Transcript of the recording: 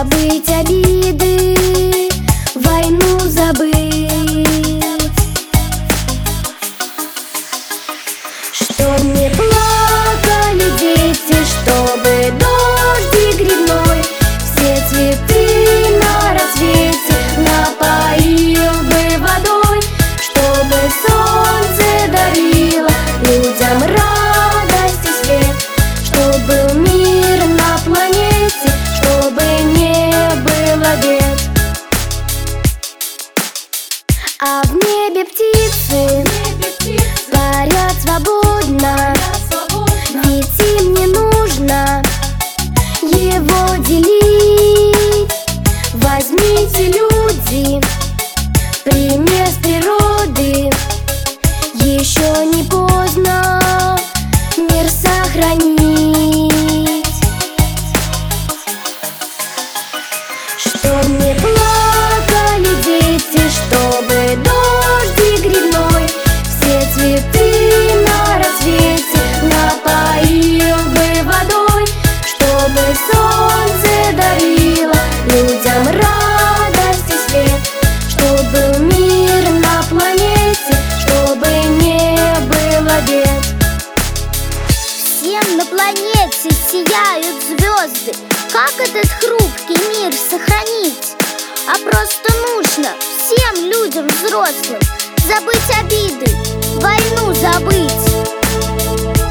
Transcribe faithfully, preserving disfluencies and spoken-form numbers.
забыть обиды, войну забыть. Чтоб не плакали дети, чтобы дождик грибной все цветы на рассвете напоил бы водой. Чтобы солнце дарило людям радость и свет, чтоб был мир на планете, чтобы не было бед. А в небе птицы парят свободно, ведь им не нужно его делить. Возьмите, люди, пример с природы, еще не поздно мир сохранить. Чтоб не плакали дети, чтобы дождик грибной все цветы на рассвете напоил бы водой. Чтобы солнце дарило людям радость и свет, чтоб был мир на планете, чтобы не было бед. Всем на планете сияют звезды. Как этот хрупкий мир сохранить? А просто нужно всем людям взрослым забыть обиды, войну забыть.